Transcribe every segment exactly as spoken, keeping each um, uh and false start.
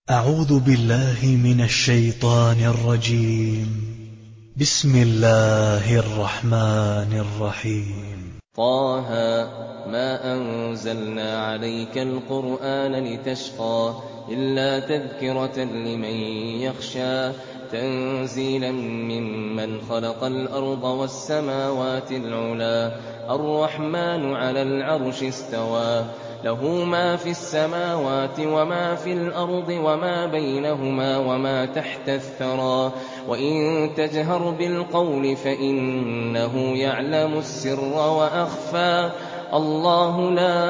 أعوذ بالله من الشيطان الرجيم. بسم الله الرحمن الرحيم. طه ما أنزلنا عليك القرآن لتشقى إلا تذكرة لمن يخشى تنزيلا ممن خلق الأرض والسماوات العلا الرحمن على العرش استوى له ما في السماوات وما في الأرض وما بينهما وما تحت الثرى وإن تجهر بالقول فإنه يعلم السر وأخفى الله لا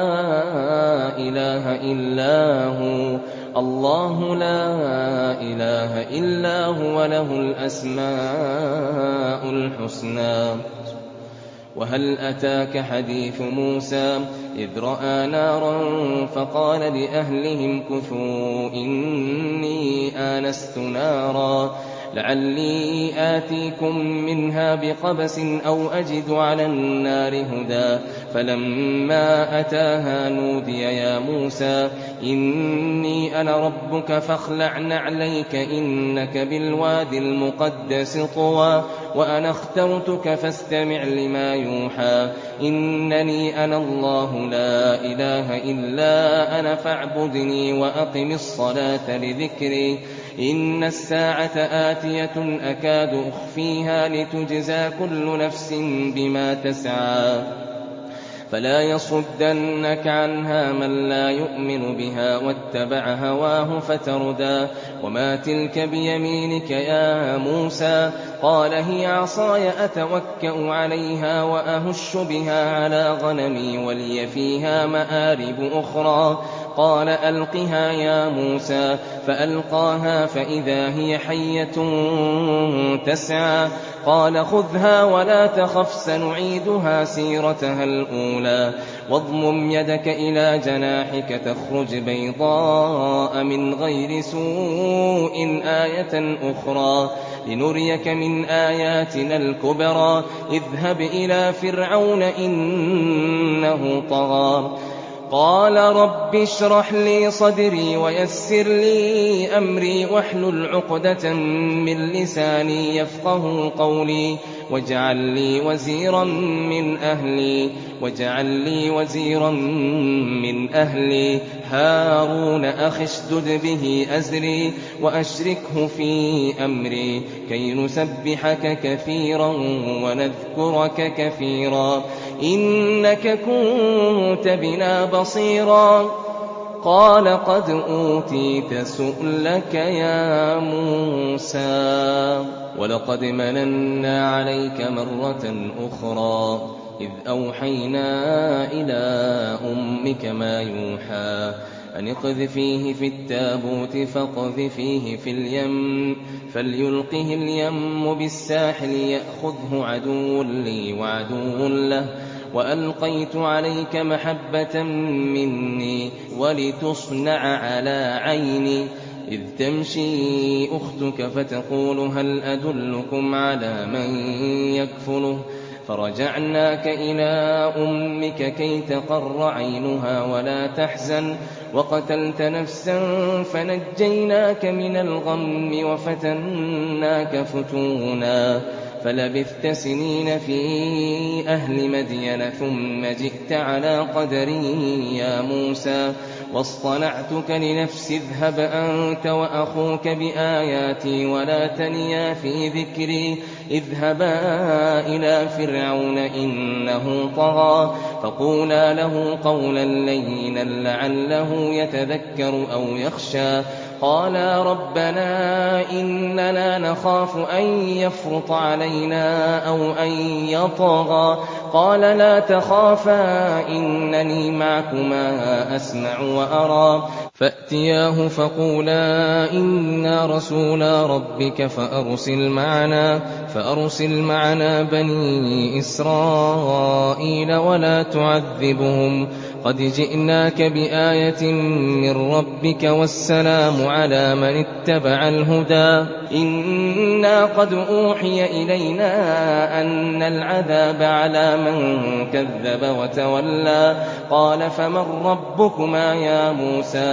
إله إلا هو الله لا إله إلا هو له الأسماء الحسنى. وهل أتاك حديث موسى إذ رأى نارا فقال لأهلهم كثوا إني آنست نارا لعلي آتيكم منها بقبس أو أجد على النار هدى فلما أتاها نودي يا موسى إني أنا ربك فاخلع نعليك إنك بالوادي المقدس طوى وأنا اخترتك فاستمع لما يوحى إنني أنا الله لا إله إلا أنا فاعبدني وأقم الصلاة لذكري إن الساعة آتية أكاد أخفيها لتجزى كل نفس بما تسعى فلا يصدنك عنها من لا يؤمن بها واتبع هواه فتردى وما تلك بيمينك يا موسى قال هي عصاي أتوكأ عليها وأهش بها على غنمي ولي فيها مآرب أخرى قال ألقها يا موسى فألقاها فإذا هي حية تسعى قال خذها ولا تخف سنعيدها سيرتها الأولى واضمم يدك إلى جناحك تخرج بيضاء من غير سوء آية أخرى لنريك من آياتنا الكبرى اذهب إلى فرعون إنه طغى قال رب اشرح لي صدري ويسر لي أمري واحلل عقدة من لساني يفقه قولي واجعل لي وزيرا من أهلي واجعل لي وزيرا من أهلي هارون أخي اشدد به أزري وأشركه في أمري كي نسبحك كثيرا ونذكرك كثيرا إنك كنت بنا بصيرا قال قد أوتيت سؤلك يا موسى ولقد مننا عليك مرة أخرى إذ أوحينا إلى أمك ما يوحى أن اقذفيه في التابوت فاقذفيه في اليم فليلقه اليم بالساحل يأخذه عدو لي وعدو له وألقيت عليك محبة مني ولتصنع على عيني إذ تمشي أختك فتقول هل أدلكم على من يكفله فرجعناك إلى أمك كي تقر عينها ولا تحزن وقتلت نفسا فنجيناك من الغم وفتناك فتونا فلبثت سنين في أهل مدين ثم جئت على قدري يا موسى واصطنعتك لنفسي اذهب أنت وأخوك بآياتي ولا تنيا في ذكري اذهبا إلى فرعون إنه طغى فقولا له قولا لينا لعله يتذكر أو يخشى قالا ربنا إننا نخاف أن يفرط علينا أو أن يطغى قال لا تخافا إنني معكما أسمع وأرى فأتياه فقولا إنا رسولا ربك فأرسل معنا فأرسل معنا بني إسرائيل ولا تعذبهم قد جئناك بآية من ربك والسلام على من اتبع الهدى إنا قد أوحي إلينا أن العذاب على من كذب وتولى قال فمن ربكما يا موسى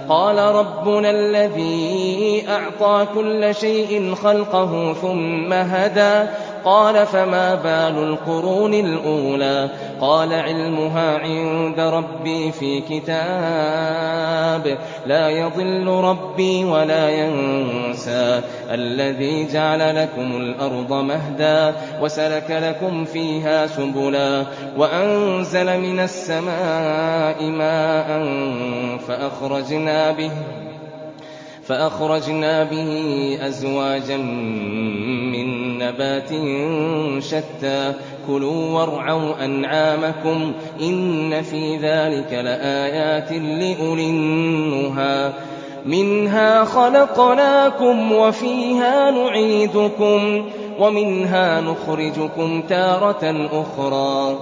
قال ربنا الذي أعطى كل شيء خلقه ثم هدى قال فما بال القرون الأولى قال علمها عند ربي في كتاب لا يضل ربي ولا ينسى الذي جعل لكم الأرض مهدا وسلك لكم فيها سبلا وأنزل من السماء ماء فأخرجنا به فأخرجنا به أزواجا من نبات شتى كلوا وارعوا أنعامكم إن في ذلك لآيات لأولي النهى منها خلقناكم وفيها نعيدكم ومنها نخرجكم تارة أخرى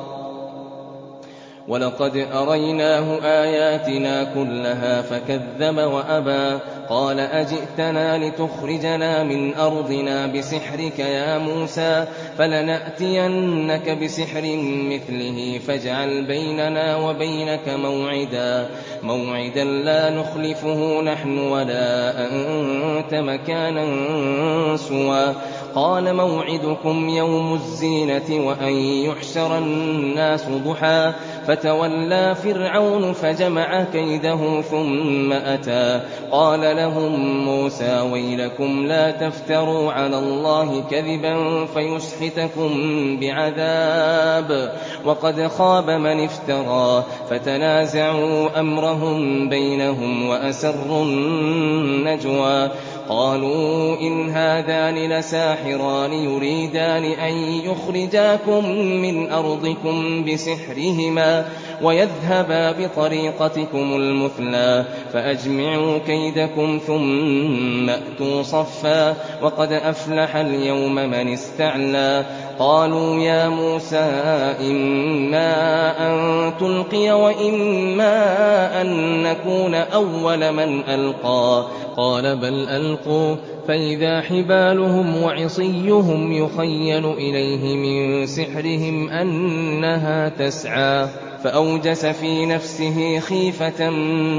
ولقد أريناه آياتنا كلها فكذب وأبى قال أجئتنا لتخرجنا من أرضنا بسحرك يا موسى فلنأتينك بسحر مثله فاجعل بيننا وبينك موعدا موعدا لا نخلفه نحن ولا أنت مكانا سوى قال موعدكم يوم الزينة وأن يحشر الناس ضحى فتولى فرعون فجمع كيده ثم أتى قال لهم موسى ويلكم لا تفتروا على الله كذبا فيسحتكم بعذاب وقد خاب من افترى فتنازعوا أمرهم بينهم وأسروا النجوى قالوا إن هذان لساحران يريدان أن يخرجاكم من أرضكم بسحرهما ويذهبا بطريقتكم المثلى فأجمعوا كيدكم ثم أتوا صفا وقد أفلح اليوم من استعلى قالوا يا موسى إما أن تلقي وإما أن نكون أول من ألقى قال بل ألقوا فإذا حبالهم وعصيهم يخيل إليه من سحرهم أنها تسعى فأوجس في نفسه خيفة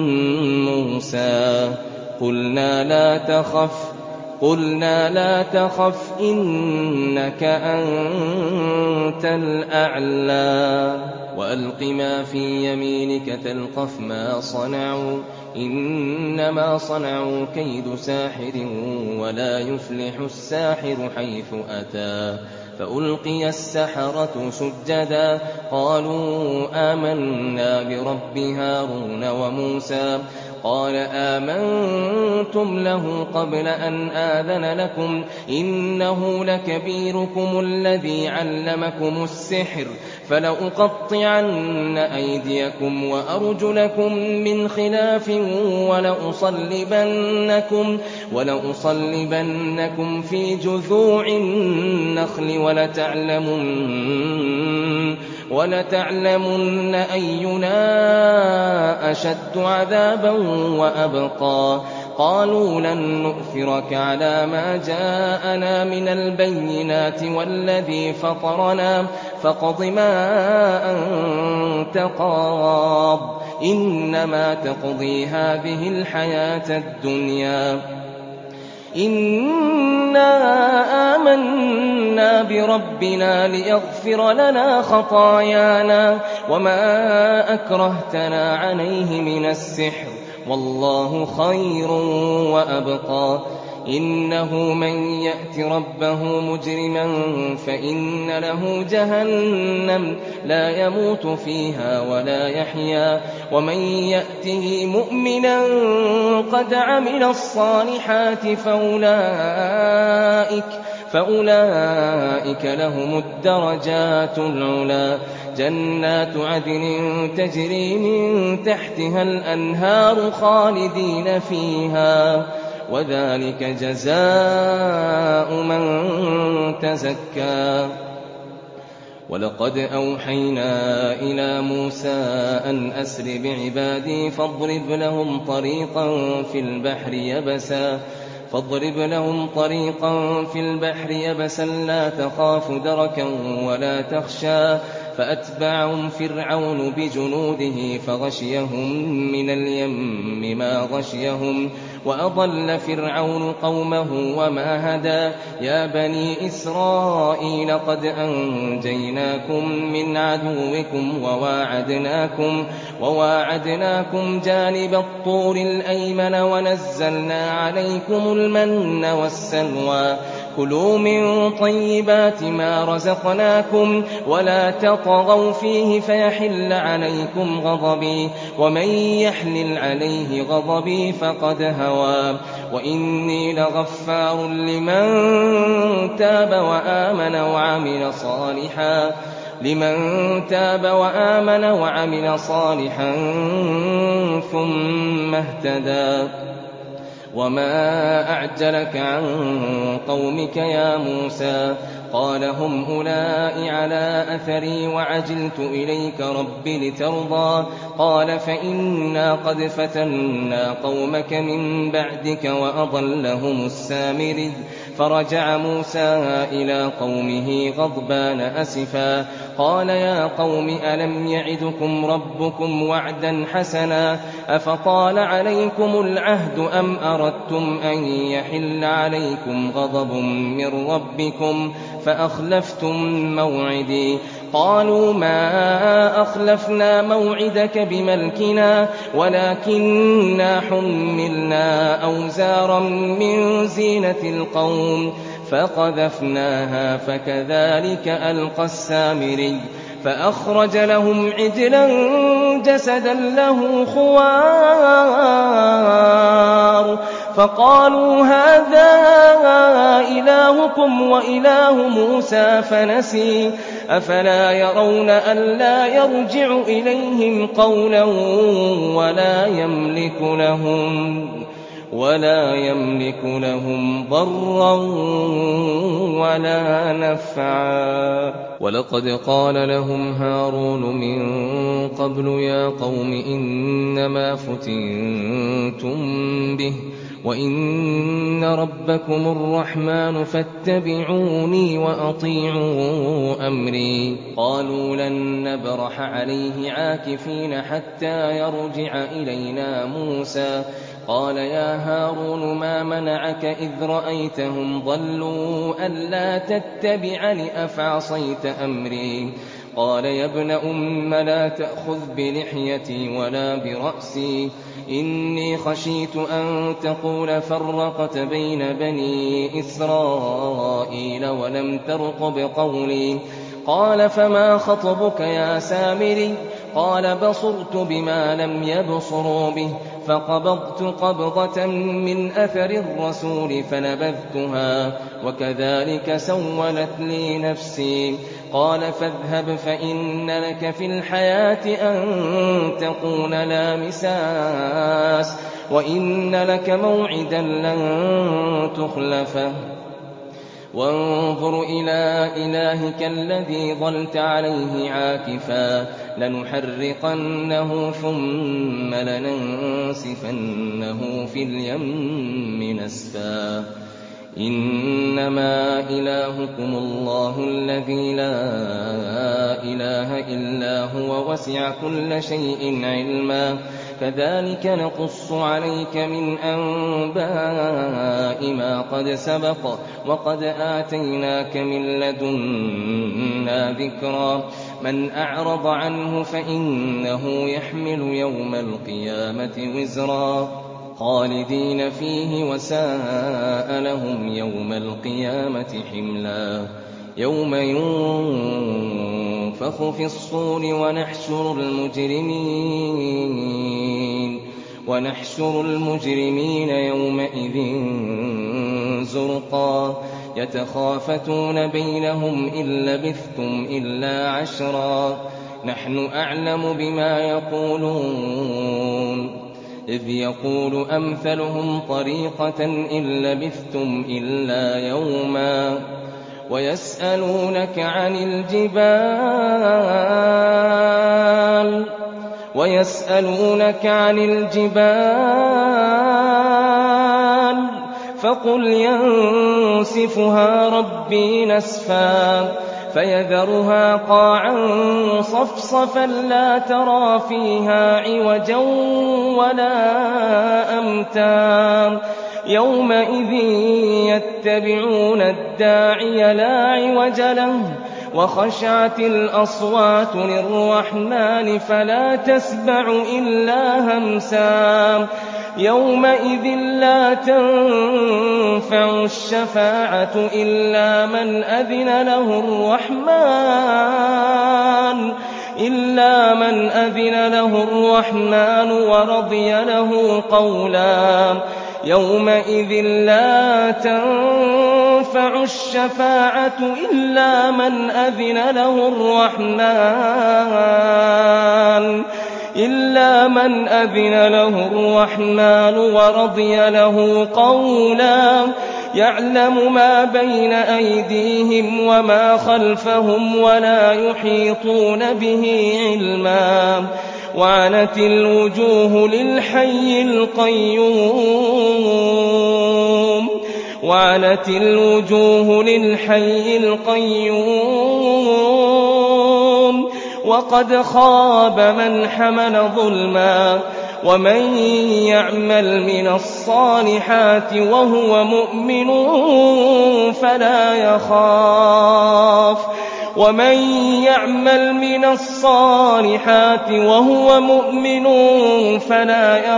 موسى قلنا لا تخف قلنا لا تخف إنك أنت الأعلى وألق ما في يمينك تلقف ما صنعوا إنما صنعوا كيد ساحر ولا يفلح الساحر حيث أتى فألقي السحرة سجدا قالوا آمنا برب هارون وموسى قال آمنتم له قبل أن آذن لكم إنه لكبيركم الذي علمكم السحر فلأقطعن أيديكم وأرجلكم من خلاف ولأصلبنكم, ولأصلبنكم في جذوع النخل ولتعلمن, ولتعلمن أينا أشد عذابا وأبقى قالوا لن نؤثرك على ما جاءنا من البينات والذي فطرنا فاقض ما أنت قاض إنما تقضي هذه الحياة الدنيا إنا آمنا بربنا ليغفر لنا خطايانا وما أكرهتنا عليه من السحر والله خير وأبقى إنه من يأت ربه مجرما فإن له جهنم لا يموت فيها ولا يحيا ومن يأته مؤمنا قد عمل الصالحات فأولئك, فأولئك لهم الدرجات العلى جنات عدن تجري من تحتها الأنهار خالدين فيها وذلك جزاء من تزكى ولقد أوحينا إلى موسى أن أسر بعبادي فاضرب لهم طريقا في البحر يبسا فاضرب لهم طريقا في البحر يبسا لا تخاف دركا ولا تخشى فأتبعهم فرعون بجنوده فغشيهم من اليم ما غشيهم وأضل فرعون قومه وما هدى يا بني إسرائيل قد أنجيناكم من عدوكم وواعدناكم, وواعدناكم جانب الطور الأيمن ونزلنا عليكم المن والسلوى كلوا من طيبات ما رزقناكم ولا تطغوا فيه فيحل عليكم غضبي ومن يحلل عليه غضبي فقد هوى وإني لغفار لمن تاب وآمن وعمل صالحا لمن تاب وآمن وعمل صالحا ثم اهتدى وما أعجلك عن قومك يا موسى قال هم أولئك على أثري وعجلت إليك رب لترضى قال فإنا قد فتنا قومك من بعدك وأضلهم السامري فرجع موسى إلى قومه غضبان أسفا قال يا قوم ألم يعدكم ربكم وعدا حسنا أفطال عليكم العهد أم أردتم أن يحل عليكم غضب من ربكم فأخلفتم موعدي قالوا ما أخلفنا موعدك بملكنا ولكننا حملنا أوزارا من زينة القوم فقذفناها فكذلك ألقى السامري فأخرج لهم عجلا جسدا له خوار فقالوا هذا إلهكم وإله موسى فنسي أفلا يرون ألا يرجع إليهم قولا ولا يملك لهم ولا يملك لهم ضرا ولا نفعا ولقد قال لهم هارون من قبل يا قوم إنما فتنتم به وإن ربكم الرحمن فاتبعوني وأطيعوا أمري قالوا لن نبرح عليه عاكفين حتى يرجع إلينا موسى قال يا هارون ما منعك إذ رأيتهم ضلوا ألا تتبعني أفعصيت أمري قال يا ابن أم لا تأخذ بلحيتي ولا برأسي إني خشيت أن تقول فرقت بين بني إسرائيل ولم ترقب قولي قال فما خطبك يا سامري قال بصرت بما لم يبصروا به فقبضت قبضة من أثر الرسول فنبذتها وكذلك سولت لي نفسي قال فاذهب فإن لك في الحياة أن تقول لا مساس وإن لك موعدا لن تخلفه وانظر إلى إلهك الذي ظلت عليه عاكفا لنحرقنه ثم لننسفنه في اليم نسفا إنما إلهكم الله الذي لا إله إلا هو وسع كل شيء علما كذلك نقص عليك من أنباء ما قد سبق وقد آتيناك من لدنا ذكرا من أعرض عنه فإنه يحمل يوم القيامة وزرا خالدين فيه وساء لهم يوم القيامة حملا يوم ينفخ في الصور ونحشر المجرمين ونحشر المجرمين يومئذ زرقا يتخافتون بينهم إن لبثتم إلا عشرا نحن أعلم بما يقولون إذ يقول أمثلهم طريقة إن لبثتم إلا يوما ويسألونك عن الجبال ويسألونك عن الجبال فقل ينسفها ربي نسفا فيذرها قاعا صفصفا لا ترى فيها عوجا ولا أمتا يومئذ يتبعون الداعي لا عوج له وخشعت الأصوات للرحمن فلا تسمع إلا همسا يومئذ لا تنفع الشفاعة إلا من أذن له الرحمن إلا من أذن له الرحمن ورضي له قولا يومئذ لا تنفع الشفاعة إلا من أذن له الرحمن إلا من أذن له الرحمن ورضي له قولا يعلم ما بين أيديهم وما خلفهم ولا يحيطون به علما وعنت الوجوه للحي القيوم وعنت الوجوه للحي القيوم وقد خاب من حمل ظلما ومن يعمل من الصالحات وهو مؤمن فلا يخاف ومن يعمل من الصالحات وهو مؤمن فلا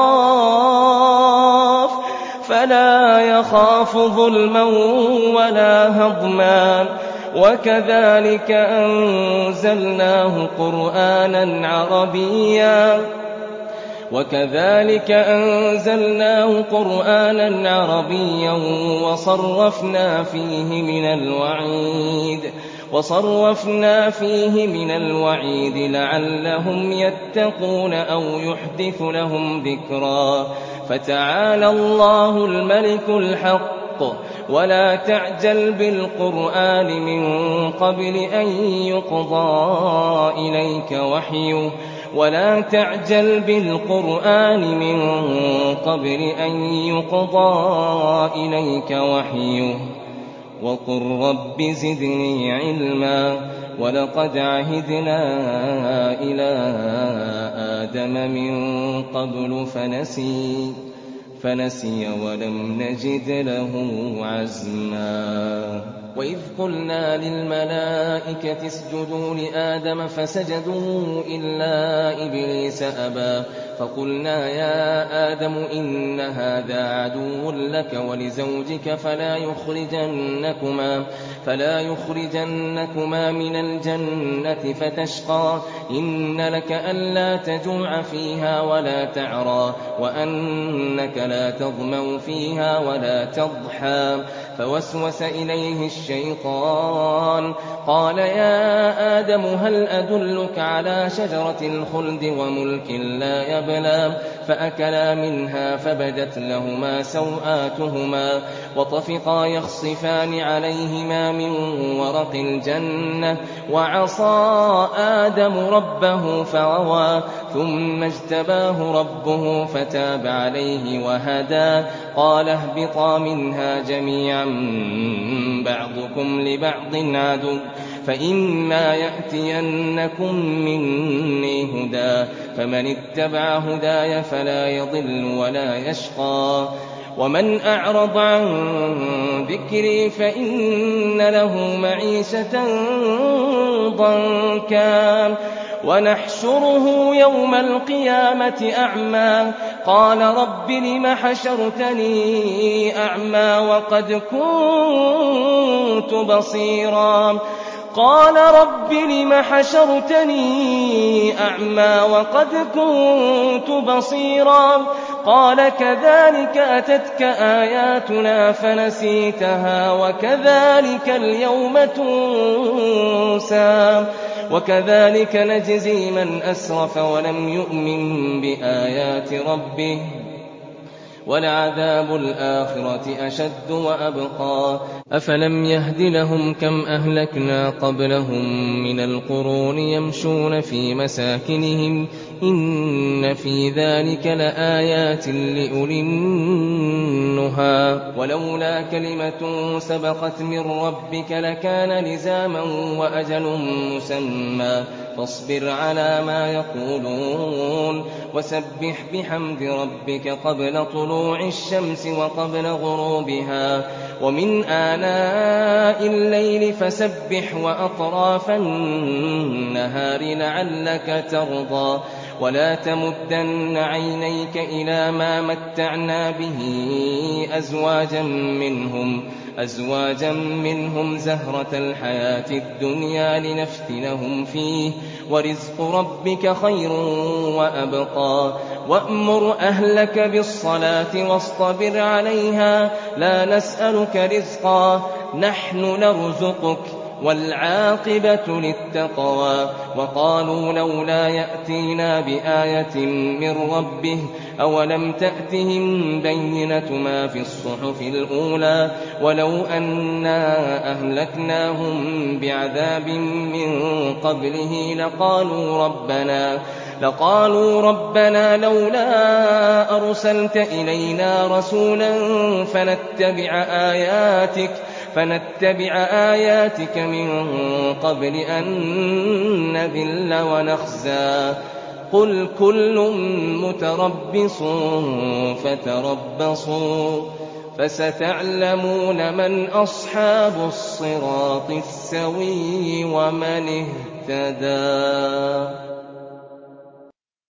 يخاف فلا يخاف ظلما ولا هضما وكذلك أنزلناه قرآنا عربيا وكذلك أنزلناه قرآنا عربيا وصرفنا فيه من الوعيد وصرفنا فيه من الوعيد لعلهم يتقون أو يحدث لهم ذكرا فتعالى الله الملك الحق ولا تعجل بالقرآن من قبل أن يقضى إليك وحيه ولا تعجل بالقرآن من قبل أن يقضى إليك وحيه وقل رب زدني علما ولقد عهدنا إلى آدم من قبل فنسي فنسي ولم نجد له عزما وإذ قلنا للملائكة اسجدوا لآدم فسجدوا إلا إبليس أبى فقلنا يا آدم إن هذا عدو لك ولزوجك فلا يخرجنكما فلا يخرجنكما من الجنة فتشقى إن لك ألا تجوع فيها ولا تعرى وأنك لا تظمأ فيها ولا تضحى فوسوس إليه الشيطان قال يا آدم هل أدلك على شجرة الخلد وملك لا يبلى فأكلا منها فبدت لهما سوآتهما وطفقا يخصفان عليهما من ورق الجنة وعصى آدم ربه فغوى ثم اجتباه ربه فتاب عليه وهدى قال اهبطا منها جميعا بعضكم لبعض عدو فإما يأتينكم مني هدى فمن اتبع هداي فلا يضل ولا يشقى ومن أعرض عن ذكري فإن له معيشة ضنكا ونحشره يوم القيامة أعمى قال رب لم حشرتني أعمى وقد كنت بصيرا قال رب لم حشرتني أعمى وقد كنت بصيرا قال كذلك أتتك آياتنا فنسيتها وكذلك اليوم تنسى وكذلك نجزي من أسرف ولم يؤمن بآيات ربه ولعذاب الآخرة أشد وأبقى أفلم يهد لهم كم أهلكنا قبلهم من القرون يمشون في مساكنهم إِنَّ فِي ذَلِكَ لَآيَاتٍ لِّأُولِي النُّهَىٰ وَلَوْلَا كَلِمَةٌ سَبَقَتْ مِن رَّبِّكَ لَكَانَ لِزَامًا وَأَجَلٌ مُّسَمًّى فاصبر على ما يقولون وسبح بحمد ربك قبل طلوع الشمس وقبل غروبها ومن آناء الليل فسبح وأطراف النهار لعلك ترضى ولا تمدن عينيك إلى ما متعنا به أزواجا منهم أزواجا منهم زهرة الحياة الدنيا لنفتنهم فيه ورزق ربك خير وأبقى وأمر أهلك بالصلاة واصطبر عليها لا نسألك رزقا نحن نرزقك والعاقبة للتقوى وقالوا لولا يأتينا بآية من ربه أولم تأتهم بينة ما في الصحف الأولى ولو أنا أهلكناهم بعذاب من قبله لقالوا ربنا لقالوا ربنا لولا أرسلت إلينا رسولا فنتبع آياتك فنتبع آياتك من قبل أن نذل ونخزى قل كل متربص فتربصوا فستعلمون من أصحاب الصراط السوي ومن اهتدى.